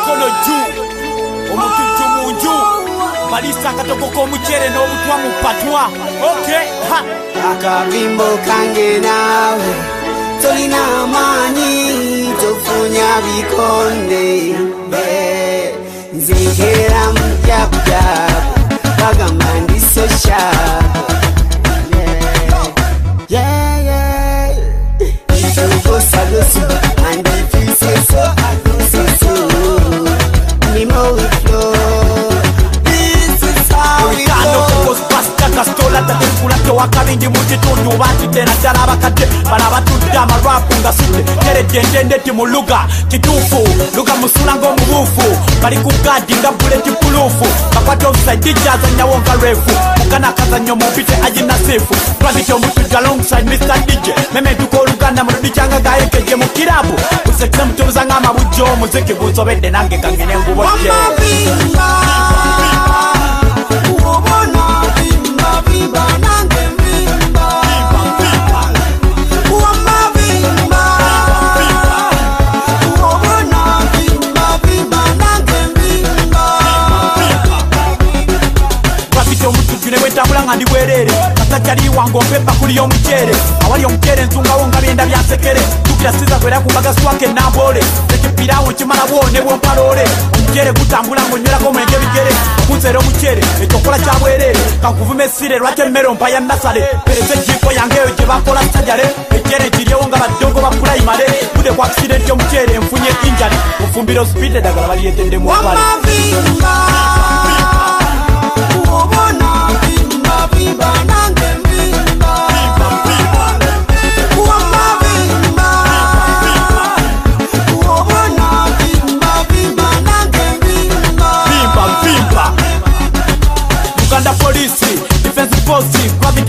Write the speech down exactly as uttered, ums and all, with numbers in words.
mikono juu omututu munju balisa akatoko k'omucere n'obutwa mu patwa. Okay, ha akabimbo kange nawe tolina amaanyi tofunya bikonde nzigera mujjabujabu bagamba ndi so sharp. Yeah, yeah, if you go so go so and if you say so I go say so. Nimo we flow, this is how we go. Kastola tatekula ke wakabindi mukitundu batitena ddala abakadde bala batudde amalwapu nga sudde teredendende ti mu luga kituufu luga musula ng'omubuufu bali ku gadi nga buleti puluufu bakwata offside jazanyawo nga refu mukana akazannyo mumpite agina seefu twabite omutujja alongside mister D J mementuka oluganda muludi kyanga gayekeje mu kirabu kusekise mutubuza ng'amabujjo omuziki gunsobedde nange kangene ngubojje. Nga ndi bwerere kasajjali wange ompepa kuli omucere awali omucere ensungawo nga byenda byasekere tukira siza kwera kumbaga swake nambole ekipirawo kimala bwone bwompalole omucere gutambula ng'onywelako mwenge bigere okunseera omucere ekyokola kya bwerere kankuvuma essire lwaki emmere ompa ya nasale pereza ejjiiko yange eyo gye bakola sajale ecere kiryewo nga baddogo ba pulayimale bude ku akisidenti omucere enfunye injali mufumbiro speed eddagala baliyetedde mu mpale. Uganda Police, Defense Force,